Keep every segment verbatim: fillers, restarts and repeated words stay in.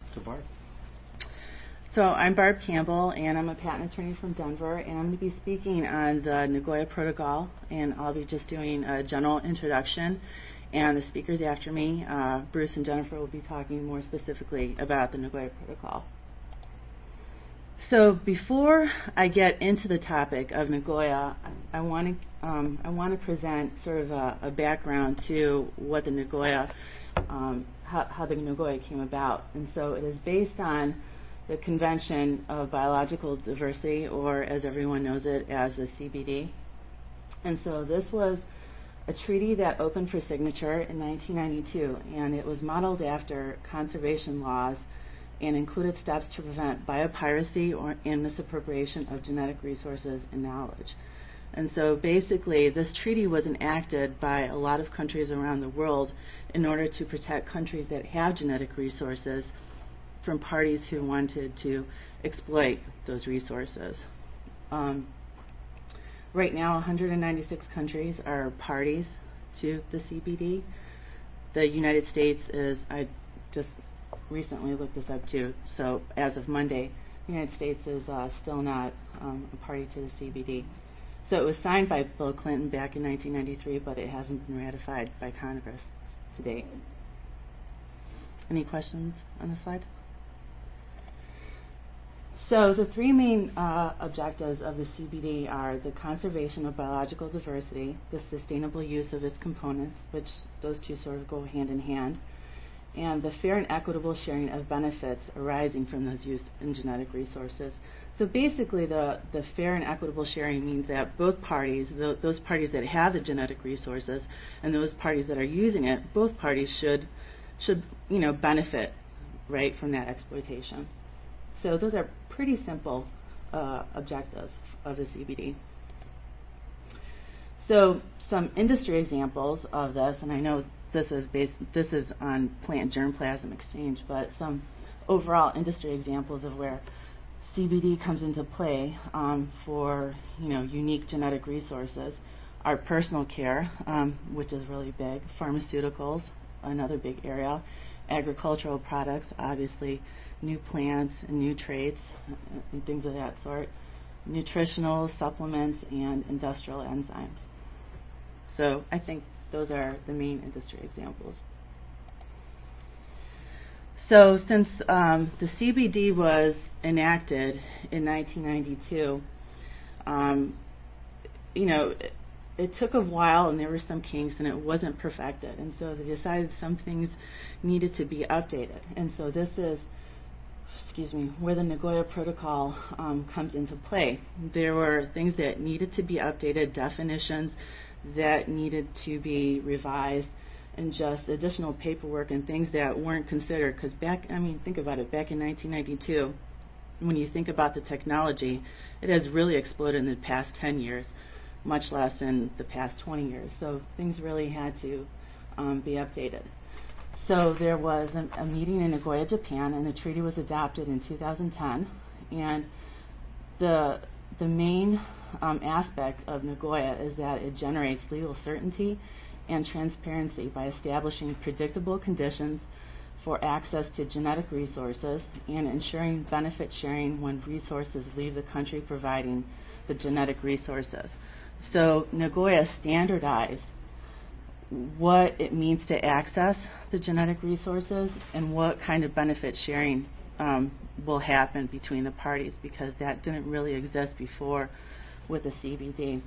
to Barb. So I'm Barb Campbell, and I'm a patent attorney from Denver, and I'm going to be speaking on the Nagoya Protocol, and I'll be just doing a general introduction, and the speakers after me, uh, Bruce and Jennifer, will be talking more specifically about the Nagoya Protocol. So before I get into the topic of Nagoya, I want to um, I want to present sort of a, a background to what the Nagoya, um, how, how the Nagoya came about, and so it is based on the Convention of Biological Diversity, or as everyone knows it as the C B D. And so this was a treaty that opened for signature in nineteen ninety-two, and it was modeled after conservation laws and included steps to prevent biopiracy or and misappropriation of genetic resources and knowledge. And so basically this treaty was enacted by a lot of countries around the world in order to protect countries that have genetic resources from parties who wanted to exploit those resources. Um, right now, one hundred ninety-six countries are parties to the C B D. The United States is, I just recently looked this up too, so as of Monday, the United States is uh, still not um, a party to the C B D. So it was signed by Bill Clinton back in nineteen ninety-three, but it hasn't been ratified by Congress to date. Any questions on the slide? So the three main uh, objectives of the C B D are the conservation of biological diversity, the sustainable use of its components, which those two sort of go hand in hand, and the fair and equitable sharing of benefits arising from those use in genetic resources. So basically the, the fair and equitable sharing means that both parties, th those parties that have the genetic resources and those parties that are using it, both parties should, should you know, benefit, right, from that exploitation. So those are pretty simple uh, objectives of the C B D. So some industry examples of this, and I know this is based, this is on plant germplasm exchange, but some overall industry examples of where C B D comes into play um, for you know unique genetic resources are personal care, um, which is really big, pharmaceuticals, another big area, agricultural products, obviously new plants and new traits uh, and things of that sort, nutritional supplements, and industrial enzymes. So I think those are the main industry examples. So since um, the C B D was enacted in nineteen ninety-two, um, you know, it, it took a while and there were some kinks and it wasn't perfected. And so they decided some things needed to be updated. And so this is, excuse me, where the Nagoya Protocol um, comes into play. There were things that needed to be updated, definitions that needed to be revised, and just additional paperwork and things that weren't considered. Because back, I mean, think about it, back in nineteen ninety-two, when you think about the technology, it has really exploded in the past ten years, much less in the past twenty years. So things really had to um, be updated. So there was a, a meeting in Nagoya, Japan, and the treaty was adopted in two thousand ten. And the the main um, aspect of Nagoya is that it generates legal certainty and transparency by establishing predictable conditions for access to genetic resources and ensuring benefit sharing when resources leave the country providing the genetic resources. So Nagoya standardized what it means to access the genetic resources and what kind of benefit sharing um, will happen between the parties, because that didn't really exist before with the C B D.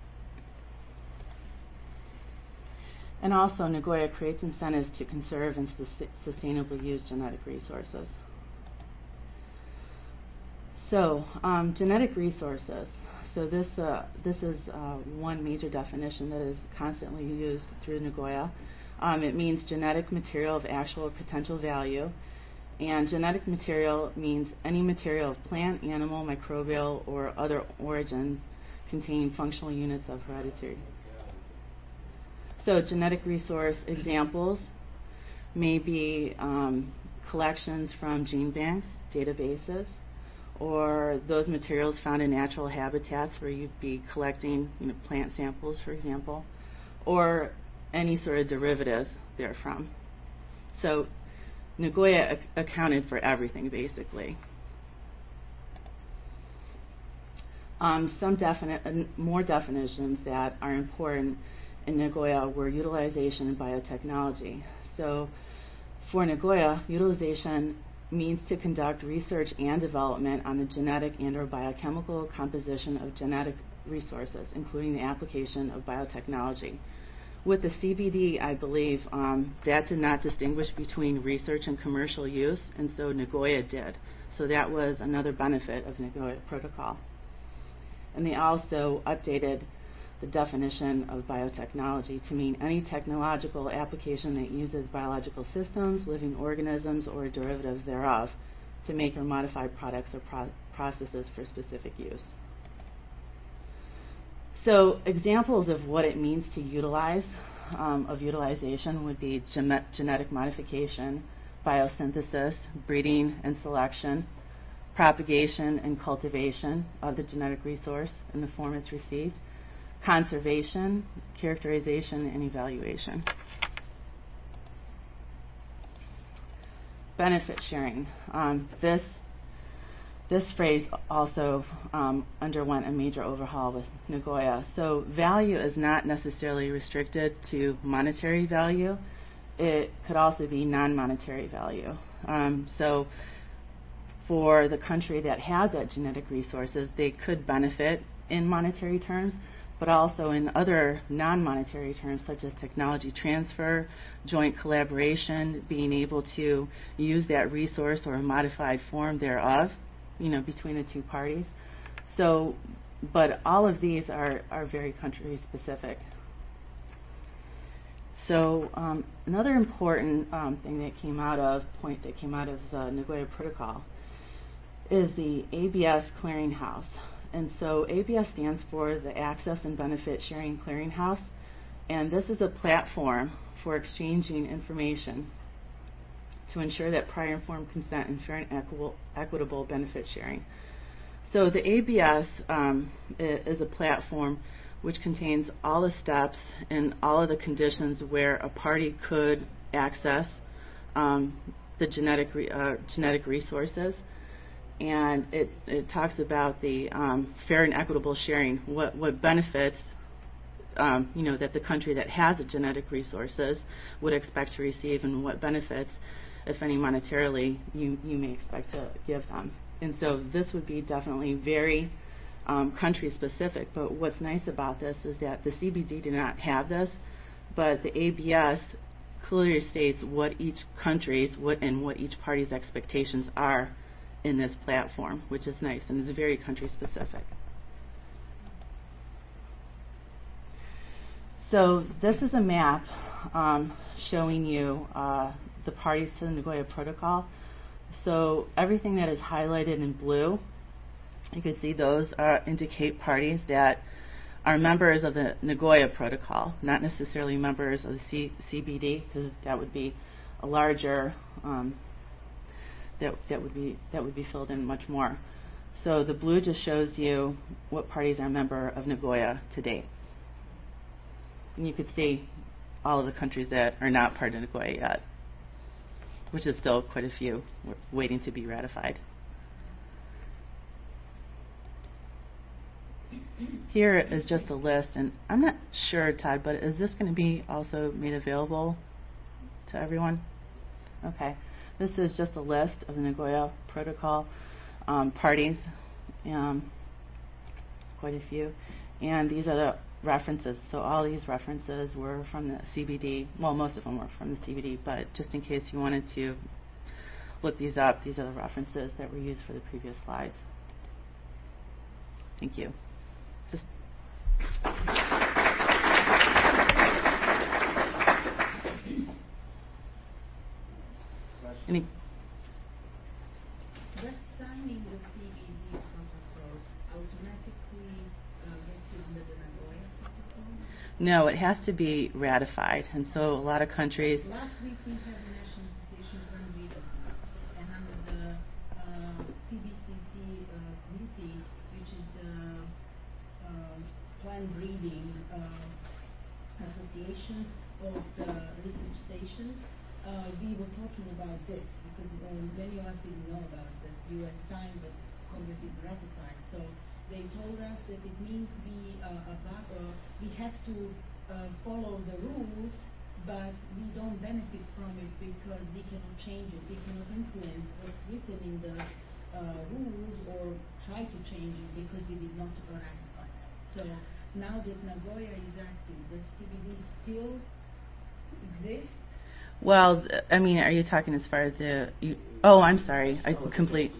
And also, Nagoya creates incentives to conserve and sus sustainably use genetic resources. So, um, genetic resources. So this, uh, this is uh, one major definition that is constantly used through Nagoya. Um, it means genetic material of actual or potential value. And genetic material means any material of plant, animal, microbial, or other origin containing functional units of heredity. So genetic resource examples may be um, collections from gene banks, databases, or those materials found in natural habitats where you'd be collecting you know, plant samples, for example, or any sort of derivatives therefrom. So Nagoya ac- accounted for everything, basically. Um, some definite, uh, more definitions that are important in Nagoya were utilization and biotechnology. So for Nagoya, utilization means to conduct research and development on the genetic and or biochemical composition of genetic resources, including the application of biotechnology. With the C B D, I believe um, that did not distinguish between research and commercial use, and so Nagoya did. So that was another benefit of Nagoya Protocol. And they also updated the definition of biotechnology to mean any technological application that uses biological systems, living organisms, or derivatives thereof to make or modify products or pro- processes for specific use. So examples of what it means to utilize, um, of utilization would be gem- genetic modification, biosynthesis, breeding and selection, propagation and cultivation of the genetic resource in the form it's received, conservation, characterization, and evaluation. Benefit sharing. Um, this This phrase also um, underwent a major overhaul with Nagoya. So value is not necessarily restricted to monetary value. It could also be non-monetary value. Um, so for the country that has that genetic resources, they could benefit in monetary terms, but also in other non-monetary terms such as technology transfer, joint collaboration, being able to use that resource or a modified form thereof, you know, between the two parties. So, but all of these are, are very country specific. So um, another important um, thing that came out of, point that came out of the Nagoya Protocol is the A B S Clearinghouse. And so A B S stands for the Access and Benefit Sharing Clearinghouse, and this is a platform for exchanging information to ensure that prior informed consent and fair and equitable, equitable benefit sharing. So the A B S um, is a platform which contains all the steps and all of the conditions where a party could access um, the genetic re- uh, genetic resources, and it, it talks about the um, fair and equitable sharing, what what benefits um, you know that the country that has the genetic resources would expect to receive, and what benefits, if any, monetarily, you, you may expect to give them. And so this would be definitely very um, country specific, but what's nice about this is that the C B D did not have this, but the A B S clearly states what each country's what and what each party's expectations are in this platform, which is nice and is very country specific. So this is a map um, showing you uh, the parties to the Nagoya Protocol. So everything that is highlighted in blue, you can see those uh, indicate parties that are members of the Nagoya Protocol, not necessarily members of the C- CBD, because that would be a larger um, that that would be that would be filled in much more. So the blue just shows you what parties are a member of Nagoya to date. And you could see all of the countries that are not part of Nagoya yet, which is still quite a few waiting to be ratified. Here is just a list, and I'm not sure, Todd, but is this going to be also made available to everyone? Okay. This is just a list of the Nagoya Protocol um, parties, um, quite a few. And these are the references. So all these references were from the C B D. Well, most of them were from the C B D, but just in case you wanted to look these up, these are the references that were used for the previous slides. Thank you. Just any Does signing the C B D protocol automatically uh, get you under the Nagoya protocol? No, it has to be ratified, and so a lot of countries. Last week we had the National Association of Plant Breeders, and under the uh, P B C C uh, committee, which is the uh, plant breeding uh, association of the research stations, uh, we were talking about this because um, many of us didn't know about that U S signed but Congress didn't ratify. So they told us that it means we uh, about, uh, we have to uh, follow the rules, but we don't benefit from it because we cannot change it. We cannot influence what's written in the uh, rules or try to change it because we did not ratify that. So now that Nagoya is active, does C B D still exist? Well, th- I mean, are you talking as far as the? You, oh, I'm sorry. I complete.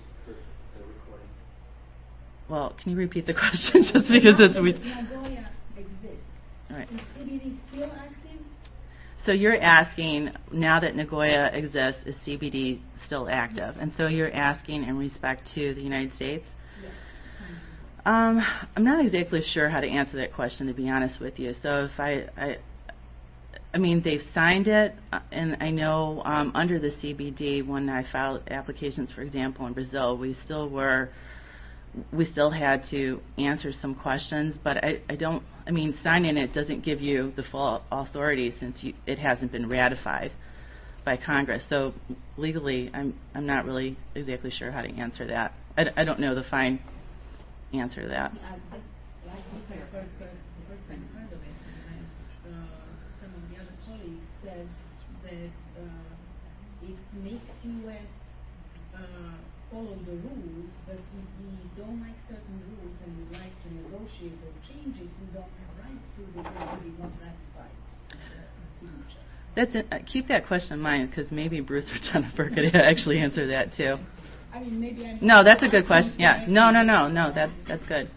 Well, can you repeat the question just because it's we. Nagoya exists. Right. Is C B D still active? So you're asking, now that Nagoya exists, is C B D still active? And so you're asking in respect to the United States? Yes. Um, I'm not exactly sure how to answer that question, to be honest with you. So if I, I, I mean, they've signed it, uh, and I know um, under the C B D, when I filed applications, for example, in Brazil, we still were, we still had to answer some questions, but I, I don't, I mean, signing it doesn't give you the full authority since you, it hasn't been ratified by Congress. So legally, I'm, I'm not really exactly sure how to answer that. I, I don't know the fine answer to that. Yeah, that's last week I heard, heard, the first time I heard of it, and uh, some of the other colleagues said that uh, it makes U S uh, follow the rules, but if we don't like certain rules and we like to negotiate or change it, we don't have rights to because we did not ratify the signature. That's it. Uh, keep that question in mind because maybe Bruce or Jennifer could actually answer that too. I mean, maybe I'm No, that's a good question. Yeah. No, no, no, no. That that's good.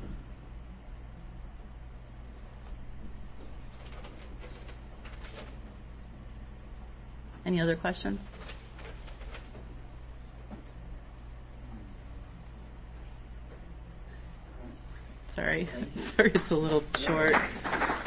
Any other questions? Sorry. Sorry, it's a little short.